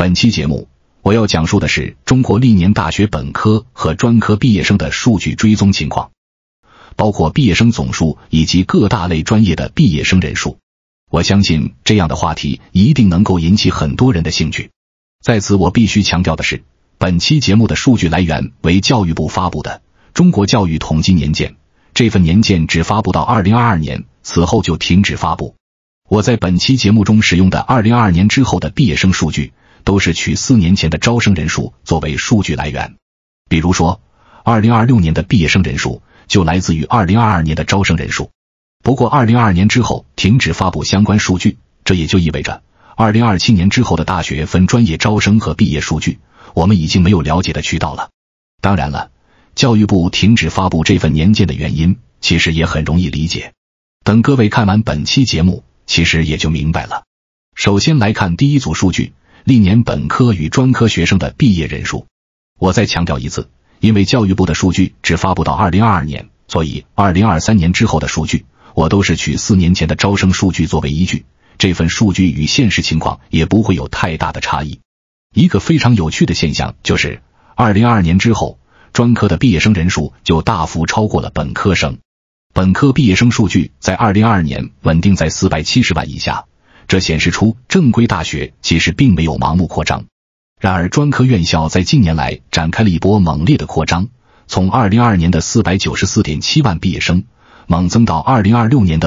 本期节目我要讲述的是中国历年大学本科和专科毕业生的数据追踪情况，包括毕业生总数以及各大类专业的毕业生人数。我相信这样的话题一定能够引起很多人的兴趣。在此我必须强调的是，本期节目的数据来源为教育部发布的《中国教育统计年鉴》，这份年鉴只发布到2022年，此后就停止发布。我在本期节目中使用的2022年之后的毕业生数据，都是取4年前的招生人数作为数据来源。比如说2026年的毕业生人数就来自于2022年的招生人数。不过2022年之后停止发布相关数据，这也就意味着2027年之后的大学分专业招生和毕业数据，我们已经没有了解的渠道了。当然了，教育部停止发布这份年鉴的原因其实也很容易理解，等各位看完本期节目其实也就明白了。首先来看第一组数据，历年本科与专科学生的毕业人数。我再强调一次，因为教育部的数据只发布到2022年，所以2023年之后的数据我都是取4年前的招生数据作为依据，这份数据与现实情况也不会有太大的差异。一个非常有趣的现象就是2022年之后，专科的毕业生人数就大幅超过了本科生。本科毕业生数据在2022年稳定在470万以下，这显示出正规大学其实并没有盲目扩张。然而专科院校在近年来展开了一波猛烈的扩张，从2022年的 494.7 万毕业生猛增到2026年的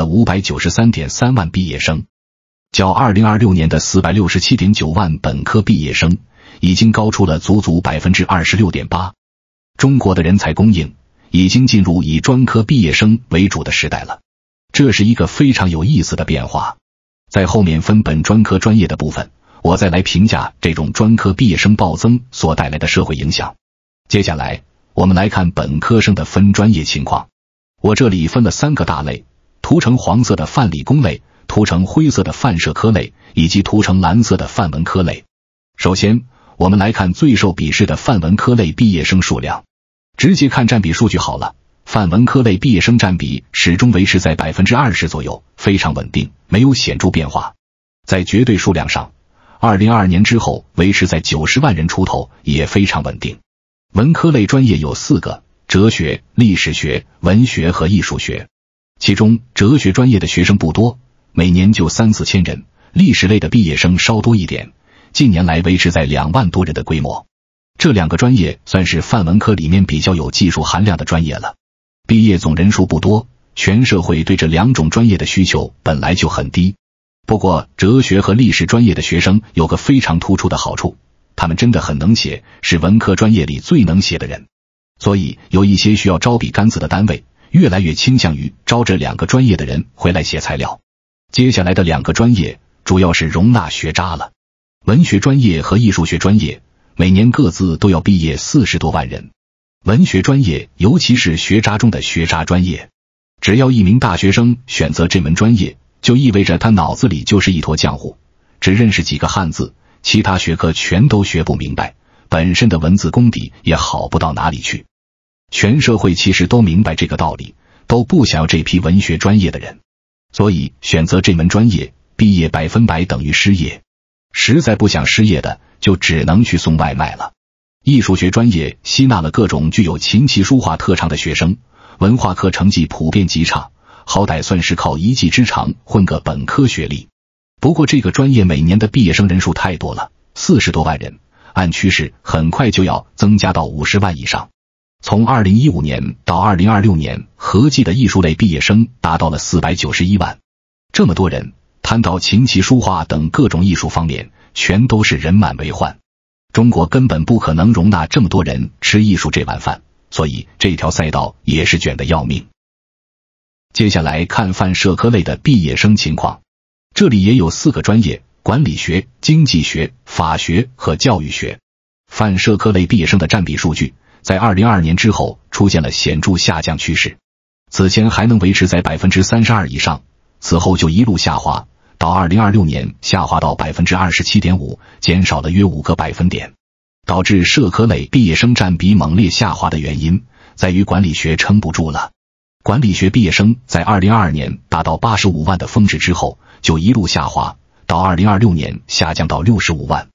593.3 万毕业生，较2026年的 467.9 万本科毕业生已经高出了足足 26.8%。 中国的人才供应已经进入以专科毕业生为主的时代了，这是一个非常有意思的变化。在后面分本专科专业的部分，我再来评价这种专科毕业生暴增所带来的社会影响。接下来我们来看本科生的分专业情况。我这里分了3个大类，涂成黄色的泛理工类，涂成灰色的泛社科类，以及涂成蓝色的泛文科类。首先我们来看最受鄙视的泛文科类毕业生数量，直接看占比数据好了。泛文科类毕业生占比始终维持在 20% 左右，非常稳定，没有显著变化。在绝对数量上，2022年之后维持在90万人出头，也非常稳定。文科类专业有4个，哲学、历史学、文学和艺术学。其中哲学专业的学生不多，每年就3-4千人，历史类的毕业生稍多一点，近年来维持在2万多人的规模。这2个专业算是泛文科里面比较有技术含量的专业了。毕业总人数不多，全社会对这2种专业的需求本来就很低。不过哲学和历史专业的学生有个非常突出的好处，他们真的很能写，是文科专业里最能写的人。所以有一些需要招笔杆子的单位越来越倾向于招这2个专业的人回来写材料。接下来的2个专业主要是容纳学渣了。文学专业和艺术学专业每年各自都要毕业40多万人。文学专业尤其是学渣中的学渣专业，只要一名大学生选择这门专业，就意味着他脑子里就是一坨浆糊，只认识几个汉字，其他学科全都学不明白，本身的文字功底也好不到哪里去。全社会其实都明白这个道理，都不想要这批文学专业的人，所以选择这门专业，毕业100%等于失业，实在不想失业的就只能去送外卖了。艺术学专业吸纳了各种具有琴棋书画特长的学生，文化课成绩普遍极差，好歹算是靠一技之长混个本科学历。不过这个专业每年的毕业生人数太多了，40多万人，按趋势很快就要增加到50万以上。从2015年到2026年，合计的艺术类毕业生达到了491万。这么多人谈到琴棋书画等各种艺术方面，全都是人满为患。中国根本不可能容纳这么多人吃艺术这碗饭，所以这条赛道也是卷得要命。接下来看泛社科类的毕业生情况，这里也有4个专业，管理学、经济学、法学和教育学。泛社科类毕业生的占比数据在2022年之后出现了显著下降趋势，此前还能维持在 32% 以上，此后就一路下滑，到2026年下滑到 27.5%， 减少了约5个百分点。导致社科类毕业生占比猛烈下滑的原因在于管理学撑不住了。管理学毕业生在2022年达到85万的峰值之后就一路下滑，到2026年下降到65万。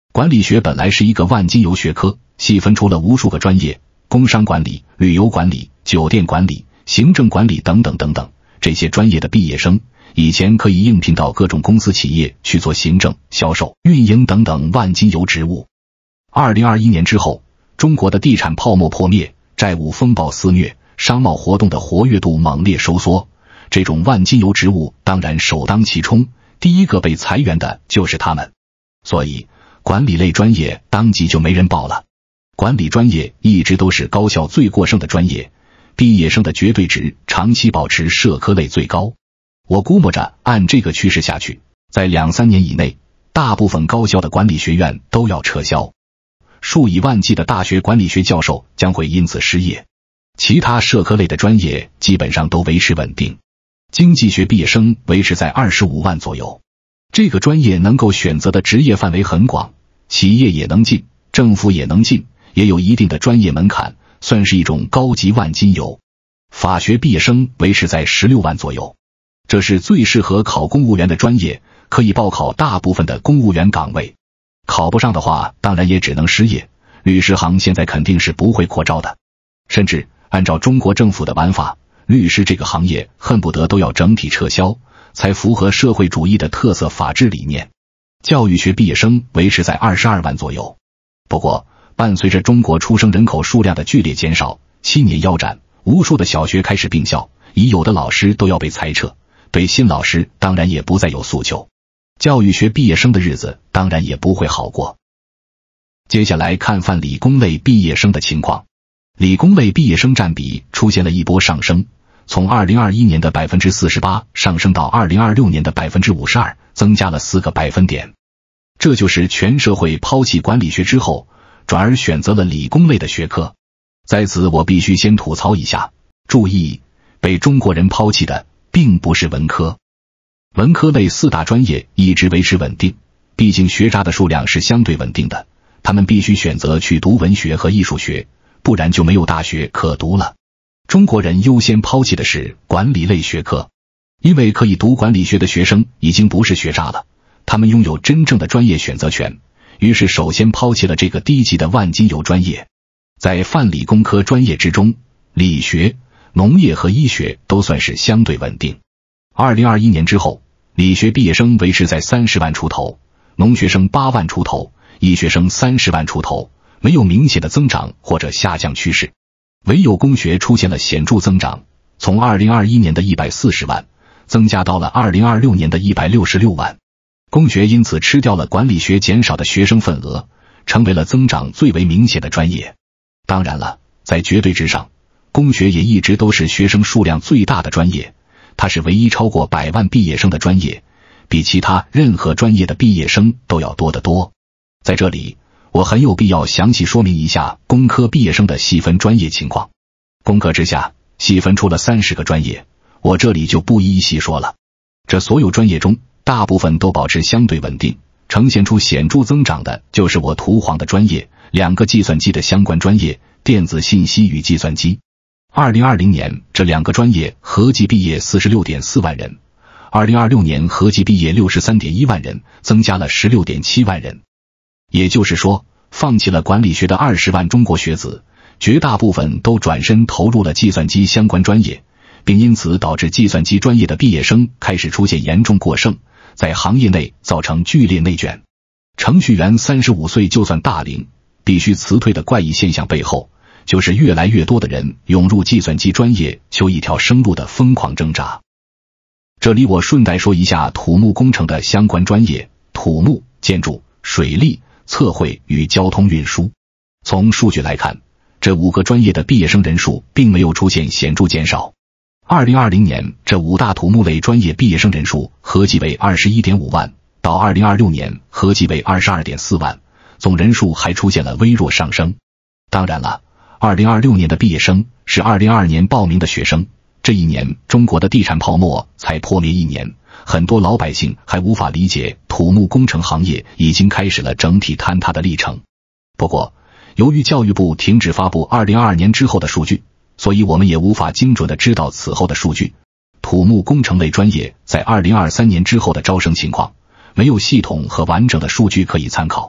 管理学本来是一个万金油学科，细分出了无数个专业，工商管理、旅游管理、酒店管理、行政管理等等等等。这些专业的毕业生以前可以应聘到各种公司企业去做行政、销售、运营等等万金油职务。2021年之后，中国的地产泡沫破灭，债务风暴肆虐，商贸活动的活跃度猛烈收缩，这种万金油职务当然首当其冲，第一个被裁员的就是他们。所以管理类专业当即就没人报了。管理专业一直都是高校最过剩的专业，毕业生的绝对值长期保持社科类最高。我估摸着按这个趋势下去，在2-3年以内，大部分高校的管理学院都要撤销，数以万计的大学管理学教授将会因此失业。其他社科类的专业基本上都维持稳定，经济学毕业生维持在25万左右。这个专业能够选择的职业范围很广，企业也能进，政府也能进，也有一定的专业门槛，算是一种高级万金油。法学毕业生维持在16万左右，这是最适合考公务员的专业，可以报考大部分的公务员岗位。考不上的话，当然也只能失业。律师行现在肯定是不会扩招的，甚至按照中国政府的玩法，律师这个行业恨不得都要整体撤销，才符合社会主义的特色法治理念。教育学毕业生维持在22万左右。不过伴随着中国出生人口数量的剧烈减少，7年腰斩，无数的小学开始并校，已有的老师都要被裁撤，对新老师当然也不再有诉求。教育学毕业生的日子当然也不会好过。接下来看泛理工类毕业生的情况。理工类毕业生占比出现了一波上升，从2021年的 48% 上升到2026年的 52%， 增加了4个百分点。这就是全社会抛弃管理学之后，转而选择了理工类的学科。在此我必须先吐槽一下，注意，被中国人抛弃的并不是文科。文科类4大专业一直维持稳定，毕竟学渣的数量是相对稳定的，他们必须选择去读文学和艺术学，不然就没有大学可读了。中国人优先抛弃的是管理类学科，因为可以读管理学的学生已经不是学渣了，他们拥有真正的专业选择权，于是首先抛弃了这个低级的万金油专业。在泛理工科专业之中，理学、农业和医学都算是相对稳定。2021年之后，理学毕业生维持在30万出头，农学生8万出头，医学生30万出头，没有明显的增长或者下降趋势。唯有工学出现了显著增长，从2021年的140万增加到了2026年的166万。工学因此吃掉了管理学减少的学生份额，成为了增长最为明显的专业。当然了，在绝对值上，工学也一直都是学生数量最大的专业，它是唯一超过100万毕业生的专业，比其他任何专业的毕业生都要多得多。在这里，我很有必要详细说明一下工科毕业生的细分专业情况。工科之下细分出了30个专业，我这里就不一一细说了。这所有专业中，大部分都保持相对稳定，呈现出显著增长的就是我涂黄的专业，2个计算机的相关专业，电子信息与计算机。2020年这2个专业合计毕业 46.4 万人，2026年合计毕业 63.1 万人，增加了 16.7 万人。也就是说，放弃了管理学的20万中国学子，绝大部分都转身投入了计算机相关专业，并因此导致计算机专业的毕业生开始出现严重过剩，在行业内造成剧烈内卷。程序员35岁就算大龄，必须辞退的怪异现象背后，就是越来越多的人涌入计算机专业求一条生路的疯狂挣扎。这里我顺带说一下土木工程的相关专业，土木、建筑、水利、测绘与交通运输。从数据来看，这5个专业的毕业生人数并没有出现显著减少。2020年这5大土木类专业毕业生人数合计为 21.5 万，到2026年合计为 22.4 万，总人数还出现了微弱上升。当然了，2026年的毕业生是2022年报名的学生，这一年中国的地产泡沫才破灭1年，很多老百姓还无法理解土木工程行业已经开始了整体坍塌的历程。不过，由于教育部停止发布2022年之后的数据，所以我们也无法精准地知道此后的数据。土木工程类专业在2023年之后的招生情况，没有系统和完整的数据可以参考。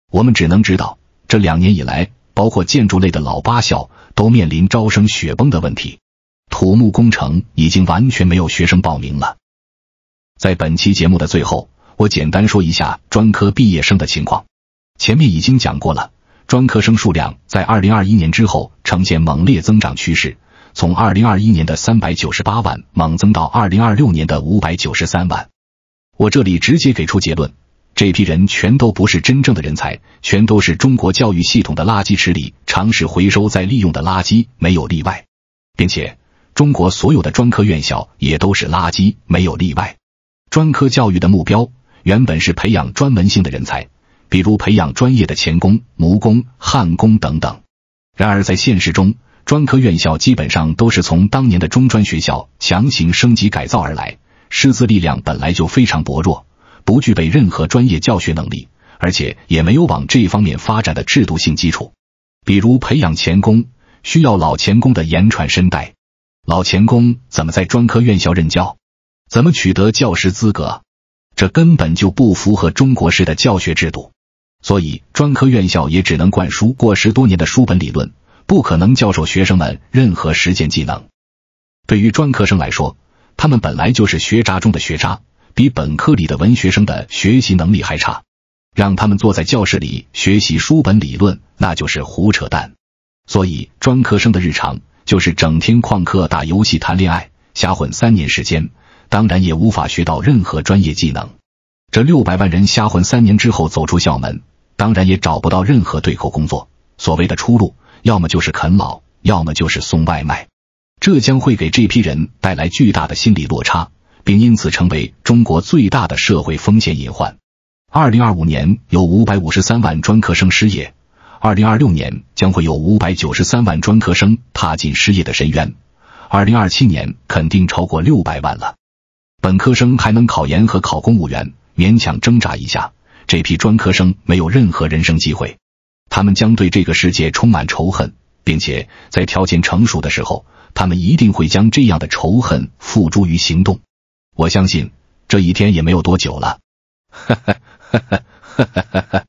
我们只能知道，这2年以来，包括建筑类的老8校都面临招生雪崩的问题，土木工程已经完全没有学生报名了。在本期节目的最后，我简单说一下专科毕业生的情况。前面已经讲过了，专科生数量在2021年之后呈现猛烈增长趋势，从2021年的398万猛增到2026年的593万。我这里直接给出结论，这批人全都不是真正的人才，全都是中国教育系统的垃圾池里尝试回收再利用的垃圾，没有例外。并且中国所有的专科院校也都是垃圾，没有例外。专科教育的目标原本是培养专门性的人才，比如培养专业的钳工、木工、焊工等等。然而在现实中，专科院校基本上都是从当年的中专学校强行升级改造而来，师资力量本来就非常薄弱，不具备任何专业教学能力，而且也没有往这方面发展的制度性基础。比如培养钳工，需要老钳工的言传身代，老钳工怎么在专科院校任教？怎么取得教师资格？这根本就不符合中国式的教学制度。所以专科院校也只能灌输过10多年的书本理论，不可能教授学生们任何实践技能。对于专科生来说，他们本来就是学渣中的学渣，比本科里的文学生的学习能力还差，让他们坐在教室里学习书本理论，那就是胡扯淡。所以专科生的日常就是整天旷课、打游戏、谈恋爱，瞎混3年时间，当然也无法学到任何专业技能。这600万人瞎混3年之后走出校门，当然也找不到任何对口工作，所谓的出路，要么就是啃老，要么就是送外卖。这将会给这批人带来巨大的心理落差，并因此成为中国最大的社会风险隐患。2025年有553万专科生失业，2026年将会有593万专科生踏进失业的深渊，2027年肯定超过600万了。本科生还能考研和考公务员，勉强挣扎一下，这批专科生没有任何人生机会，他们将对这个世界充满仇恨，并且在条件成熟的时候，他们一定会将这样的仇恨付诸于行动。我相信这一天也没有多久了。